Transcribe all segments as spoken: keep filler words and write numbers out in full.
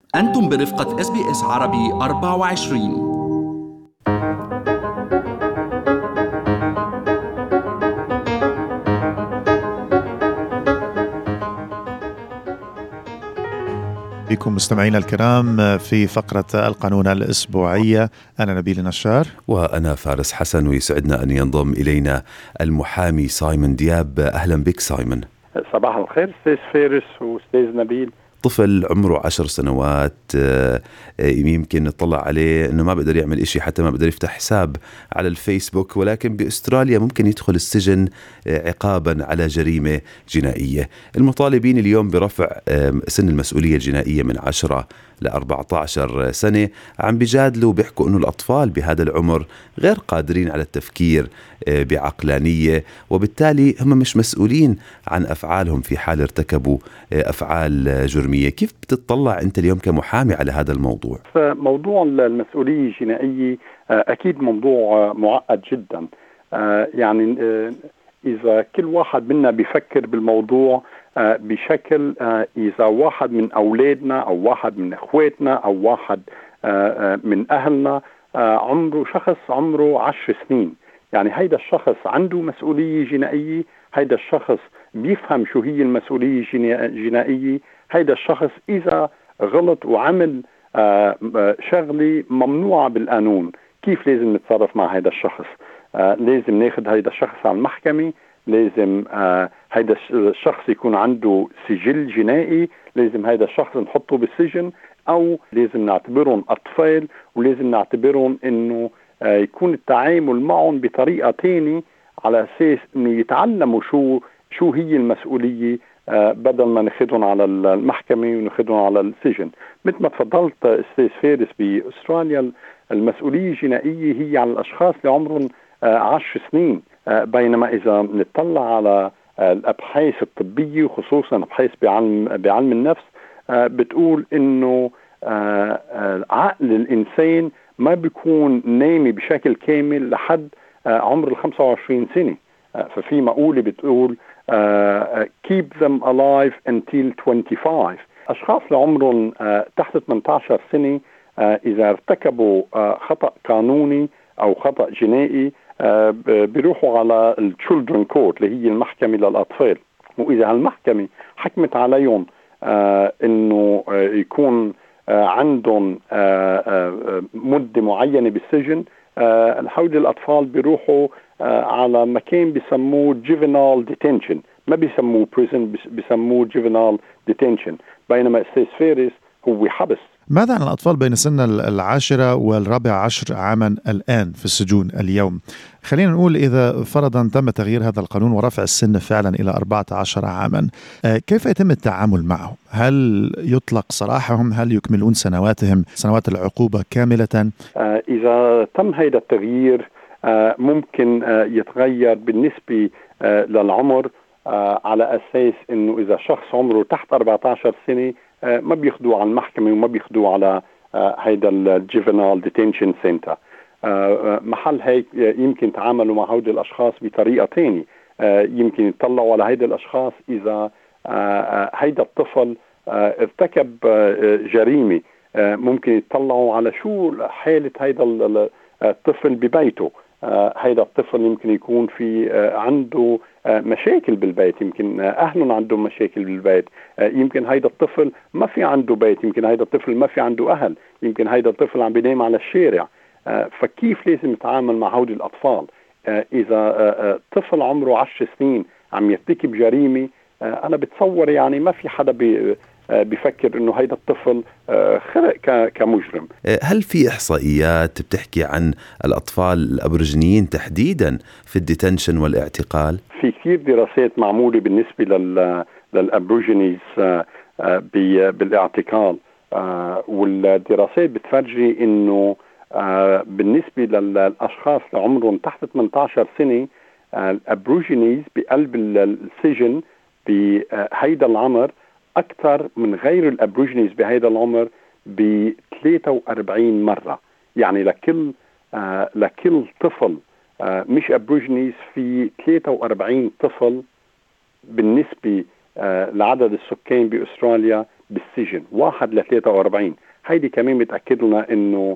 أنتم برفقة إس بي إس عربي أربعة وعشرين. بكم مستمعينا الكرام في فقرة القانون الأسبوعية. أنا نبيل نشار وأنا فارس حسن، ويسعدنا أن ينضم إلينا المحامي سايمون دياب. أهلا بك سايمون. صباح الخير أستاذ فارس وأستاذ نبيل. طفل عمره عشر سنوات يمكن نطلع عليه أنه ما بقدر يعمل إشي، حتى ما بقدر يفتح حساب على الفيسبوك، ولكن بأستراليا ممكن يدخل السجن عقابا على جريمة جنائية. المطالبين اليوم برفع سن المسؤولية الجنائية من عشرة لأربعة عشر سنة عم بيجادلوا بيحكوا أنه الأطفال بهذا العمر غير قادرين على التفكير بعقلانية، وبالتالي هم مش مسؤولين عن أفعالهم في حال ارتكبوا أفعال جرمية. كيف بتطلع أنت اليوم كمحامي على هذا الموضوع؟ موضوع المسؤولية الجنائية أكيد موضوع معقد جدا. يعني إذا كل واحد منا بيفكر بالموضوع بشكل، إذا واحد من أولادنا أو واحد من إخواتنا أو واحد من أهلنا عمره شخص عمره عشر سنين، يعني هيدا الشخص عنده مسؤولية جنائية، هيدا الشخص بيفهم شو هي المسؤولية الجنائية، هيدا الشخص إذا غلط وعمل شغلة ممنوعة بالقانون كيف لازم نتصرف مع هيدا الشخص؟ لازم ناخد هيدا الشخص على المحكمة، لازم آه هيدا الشخص يكون عنده سجل جنائي، لازم هيدا الشخص نحطه بالسجن، أو لازم نعتبرهم أطفال ولازم نعتبرهم إنه آه يكون التعامل معهم بطريقة تانية على أساس إنه يتعلموا شو شو هي المسؤولية، آه بدل ما ناخدهم على المحكمة وناخدهم على السجن. مثل ما تفضلت أستاذ فارس، بأستراليا المسؤولية الجنائية هي على الأشخاص اللي عمرهم آه عشر سنين، بينما إذا نطلع على الأبحاث الطبية وخصوصا أبحاث بعلم, بعلم النفس بتقول إنه عقل الإنسان ما بيكون نامي بشكل كامل لحد عمر الخمسة وعشرين سنة. ففي مقولة بتقول keep them alive until twenty-five. أشخاص لعمرهم تحت ثمانية عشر سنة إذا ارتكبوا خطأ قانوني أو خطأ جنائي بيروحوا على الchildren court اللي هي المحكمة للأطفال، وإذا هالمحكمة حكمت عليهم آه إنه آه يكون آه عندهم آه آه مدة معينة بالسجن، آه هؤلاء الأطفال بيروحوا آه على مكان بيسموه juvenile detention، ما بيسموه prison، بيسموه juvenile detention، بينما أستاذ فارس هو حبس. ماذا عن الأطفال بين سن العاشرة والرابع عشر عاما الآن في السجون اليوم؟ خلينا نقول إذا فرضا تم تغيير هذا القانون ورفع السن فعلا إلى أربعة عشر عاما، كيف يتم التعامل معهم؟ هل يطلق سراحهم؟ هل يكملون سنواتهم سنوات العقوبة كاملة؟ إذا تم هذا التغيير ممكن يتغير بالنسبة للعمر على أساس إنه إذا شخص عمره تحت أربعة عشر سنة ما بياخدوه على المحكمة وما بياخدوه على هيدا الجيفينال ديتنشن سنتر. محل هيك يمكن تعاملوا مع هؤلاء الأشخاص بطريقة تانية، يمكن يطلعوا على هيدا الأشخاص إذا هيدا الطفل ارتكب جريمة، ممكن يطلعوا على شو حالة هيدا الطفل ببيته. هيدا الطفل يمكن يكون في عنده مشاكل بالبيت، يمكن أهله عندهم مشاكل بالبيت، يمكن هيدا الطفل ما في عنده بيت، يمكن هيدا الطفل ما في عنده أهل، يمكن هيدا الطفل عم بينام على الشارع. فكيف لازم نتعامل مع هؤلاء الأطفال؟ إذا طفل عمره عشر سنين عم يرتكب جريمة، أنا بتصور يعني ما في حدا بي بيفكر إنه هيدا الطفل خلق كمجرم. هل في إحصائيات بتحكي عن الأطفال الأبرجنيين تحديدا في الديتنشن والاعتقال؟ في كثير دراسات معمولة بالنسبة لل للأبروجينيز بالاعتقال، والدراسات بتفرجي إنه بالنسبة للأشخاص اللي عمرهم تحت ثمانية عشر سنة، الأبروجينيز بقلب السجن بهيدا العمر أكثر من غير الأبروجينيز بهذا العمر ب ثلاثة وأربعين مرة. يعني لكل آه لكل طفل آه مش أبروجينيز في ثلاثة وأربعين طفل بالنسبة آه لعدد السكان بأستراليا بالسجن واحد ل ثلاثة وأربعين. هيدي كمان بتأكد لنا إنه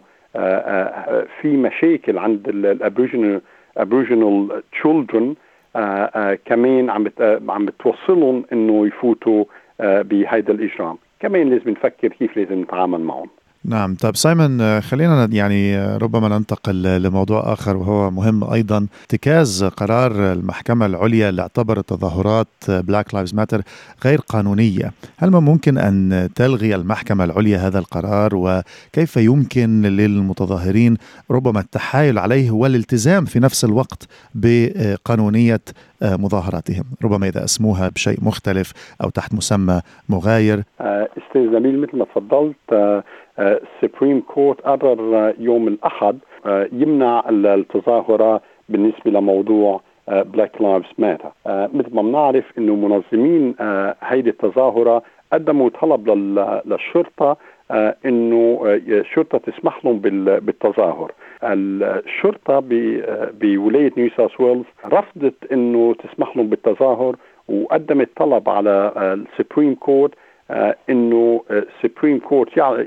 في مشاكل عند الابوريجينال aboriginal children كمان عم عم بتوصلهم إنه يفوتوا بهذا الإجرام. كمان لازم نفكر كيف لازم نتعامل معهم. نعم. طيب سايمون، خلينا يعني ربما ننتقل لموضوع آخر وهو مهم أيضا، اتخاذ قرار المحكمة العليا اللي اعتبرت تظاهرات بلاك لايفز ماتر غير قانونية. هل ممكن أن تلغي المحكمة العليا هذا القرار، وكيف يمكن للمتظاهرين ربما التحايل عليه والالتزام في نفس الوقت بقانونية مظاهراتهم، ربما إذا اسموها بشيء مختلف أو تحت مسمى مغاير؟ أستاذ نبيل، مثل ما تفضلت، السبريم كورت قرر يوم الأحد يمنع التظاهرة بالنسبة لموضوع بلاك لايفز ماتر. مثل ما بنعرف إنه منظمين هيدي التظاهرة قدموا طلب للشرطة إنه الشرطة تسمح لهم بالتظاهر. الشرطة بولاية نيو ساوث ويلز رفضت إنه تسمح لهم بالتظاهر، وقدمت طلب على السبريم كورت إنه السبريم كورت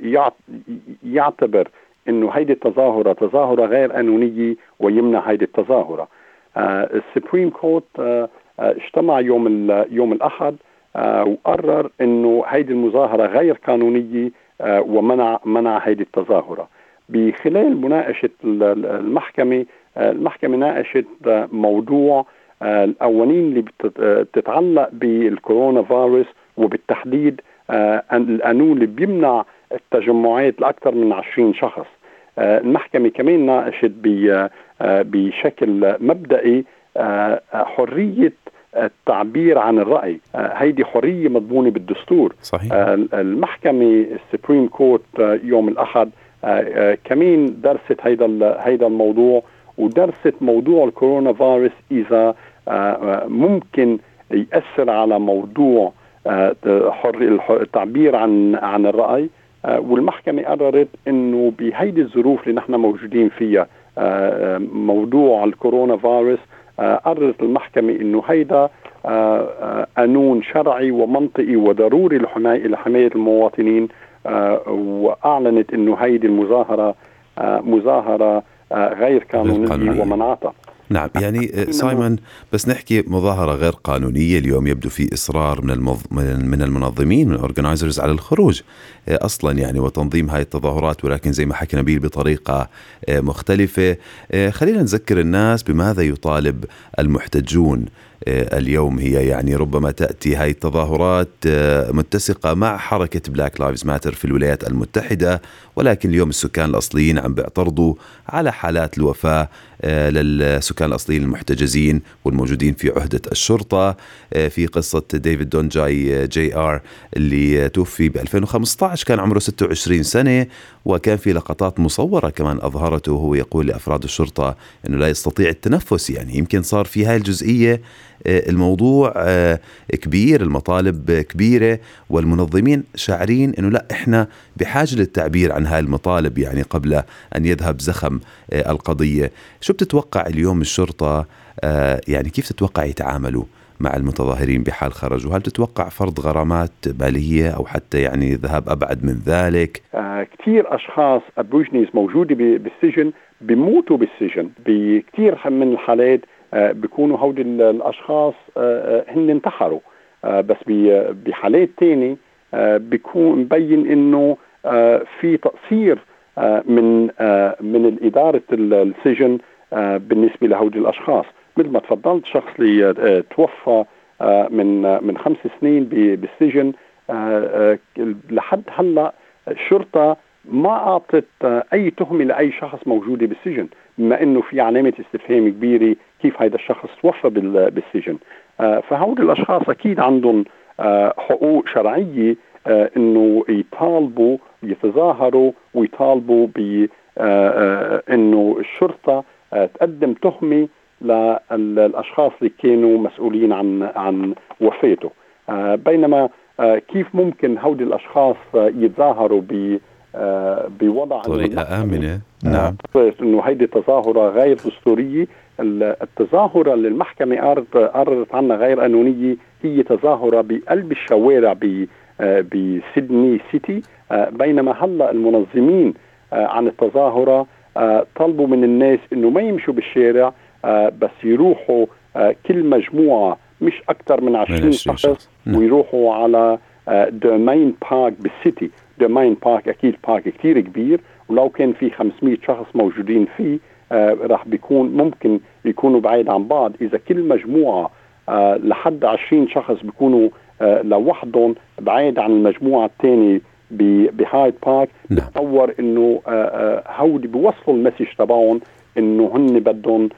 يعتبر إنه هيدي التظاهرة تظاهرة غير قانونية ويمنع هيدي التظاهرة. السبريم كورت اجتمع يوم يوم الأحد وقرر إنه هيدي المظاهرة غير قانونية ومنع منع هيدي التظاهرة. بخلال مناقشة المحكمة المحكمة ناقشت موضوع القوانين اللي بتتعلق بالكورونا فيروس، وبالتحديد القانون اللي بيمنع التجمعات لأكثر من عشرين شخص. المحكمة كمان ناقشت بشكل مبدئي حرية التعبير عن الرأي. هيدي حرية مضمونة بالدستور. صحيح. المحكمة السبريم كورت يوم الأحد كمان درست هيدا هيدا الموضوع، ودرست موضوع الكورونا فيروس إذا ممكن يأثر على موضوع حر التعبير عن عن الرأي. والمحكمة قررت إنه بهيدي الظروف اللي نحن موجودين فيها، موضوع الكورونا فيروس، قررت المحكمة إنه هيدا قانون شرعي ومنطقي وضروري لحماية لحماية المواطنين، وأعلنت إنه هيدي المظاهرة مظاهرة غير قانونية ومنعتها. نعم. يعني سايمون، بس نحكي مظاهرة غير قانونية، اليوم يبدو في إصرار من المض... من المنظمين، من الأورجنايزرز، على الخروج أصلا يعني وتنظيم هاي التظاهرات، ولكن زي ما حكى نبيل بطريقة مختلفة. خلينا نذكر الناس بماذا يطالب المحتجون اليوم. هي يعني ربما تأتي هاي التظاهرات متسقة مع حركة بلاك لايفز ماتر في الولايات المتحدة، ولكن اليوم السكان الأصليين عم بيعترضوا على حالات الوفاة للسكان الأصليين المحتجزين والموجودين في عهدة الشرطة. في قصة ديفيد دونجاي جي آر اللي توفي ب ألفين وخمسة عشر، كان عمره ستة وعشرين سنة، وكان في لقطات مصورة كمان أظهرته وهو يقول لأفراد الشرطة أنه لا يستطيع التنفس. يعني يمكن صار في هاي الجزئية الموضوع كبير، المطالب كبيرة، والمنظمين شاعرين أنه لا، إحنا بحاجة للتعبير عن هاي المطالب يعني قبل أن يذهب زخم القضية. شو بتتوقع اليوم الشرطة يعني كيف تتوقع يتعاملوا مع المتظاهرين بحال خرجوا؟ هل تتوقع فرض غرامات مالية أو حتى يعني ذهاب أبعد من ذلك؟ آه كثير أشخاص أبوريجينيز موجودة بالسجن بيموتوا بالسجن. بكثير من الحالات آه بيكونوا هودي الأشخاص آه هن انتحروا، آه بس بحالات تاني آه بيكون مبين إنه آه في تقصير آه من آه من الإدارة السجن آه بالنسبة لهودي الأشخاص. مثل ما تفضلت، شخص اللي آه توفى آه من آه من خمس سنين بالسجن، آه آه لحد هلا الشرطة ما أعطت آه أي تهمة لأي شخص موجود بالسجن، بما إنه في علامة استفهام كبيرة كيف هذا الشخص توفى بالسجن. آه فهؤلاء الأشخاص أكيد عندهم آه حقوق شرعية آه إنه يطالبوا يتظاهروا ويطالبوا ب آه إنه الشرطة آه تقدم تهمة للأشخاص اللي كانوا مسؤولين عن عن وفاته. آه بينما آه كيف ممكن هؤلاء الأشخاص آه يتظاهروا ب آه بوضع طريقة آمنة؟ نعم. آه إنه هيدي تظاهرة غير دستورية. التظاهرة اللي المحكمة قررت عنها غير قانونية هي تظاهرة بقلب الشوارع بسيدني سيتي، بينما هلا المنظمين عن التظاهرة طلبوا من الناس انه ما يمشوا بالشارع بس يروحوا كل مجموعة مش اكثر من عشرين شخص ويروحوا على دومين بارك بالسيتي. دومين بارك اكيد بارك كتير كبير، ولو كان في خمسمية شخص موجودين فيه راح بيكون ممكن يكونوا بعيد عن بعض. اذا كل مجموعة لحد عشرين شخص بيكونوا لوحدهم بعيد عن المجموعة الثانية بهايد بارك، بتصور انه هودي بيوصلوا المسج تبعهم انه هن بدهم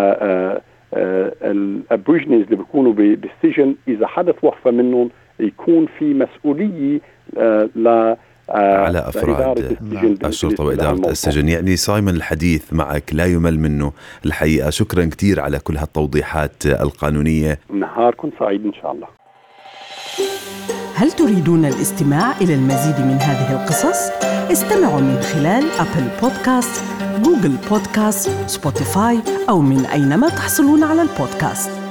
الابوريجينيز اللي بيكونوا بالسجن اذا حدث وقفة منهم يكون في مسؤولية ل على أفراد الشرطة وإدارة السجن. يعني صايمن الحديث معك لا يمل منه الحقيقة. شكرا كتير على كل هالتوضيحات القانونية. نهاركم سعيد إن شاء الله. هل تريدون الاستماع إلى المزيد من هذه القصص؟ استمعوا من خلال أبل بودكاست، جوجل بودكاست، سبوتيفاي أو من أينما تحصلون على البودكاست.